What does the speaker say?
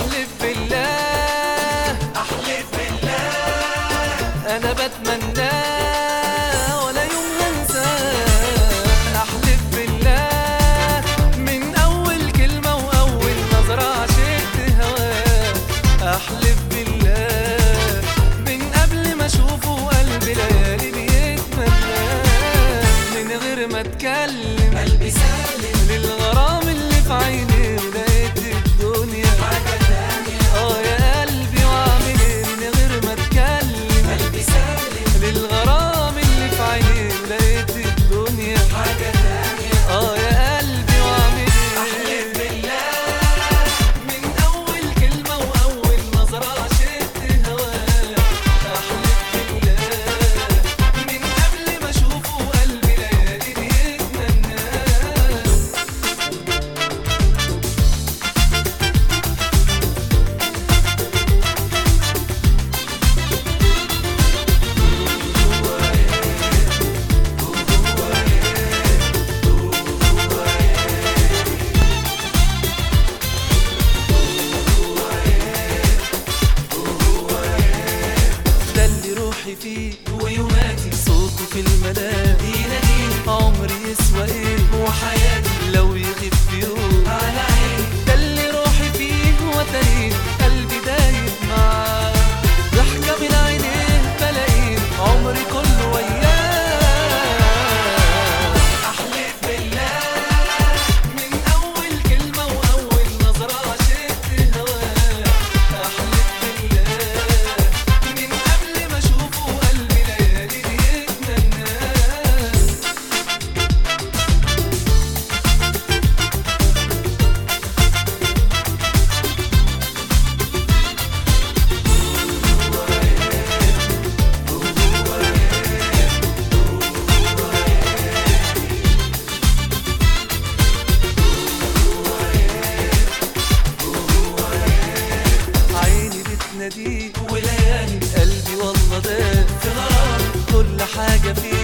احلف بالله احلف بالله انا بتمناه ولا يوم هنساه. احلف بالله من اول كلمة واول نظرة عشقت هواه. احلف بالله من قبل ما اشوفه قلبي ليالي بيتمناه. من غير ما اتكلم قلبي سالم للغرام اللي في عيني ولقيت الدنيا حاجة تانية. يا قلبي واعمل ايه من غير ما اتكلم. قلبي سالم للغرام اللي في عيني ولقيت الدنيا حاجة تانية. يا قلبي واعمل احلف ايه. بالله من اول كلمة واول نظرة عشقت هواه. احلف بالله من قبل ما اشوفه قلبي ليالي بيتمناه. ده اللي روحي فيه ويوماتي صوته في المنام يناديني عمري يسوى ايه وحياتي لو يغيب في يوم. على عيني. ده اللي روحي فيه وتريه قلبي دايب معاه. ضحكة من عينيه بلاقيه عمري كله وياه. احلف بالله من أول كلمة وأول نظرة عشقت هواه. أحلف بالله من قبل ما أشوفه قلبي ليالي بيتمناه. عيني بتناديه وليالي قلبي والله ده في غرام كل حاجة فيه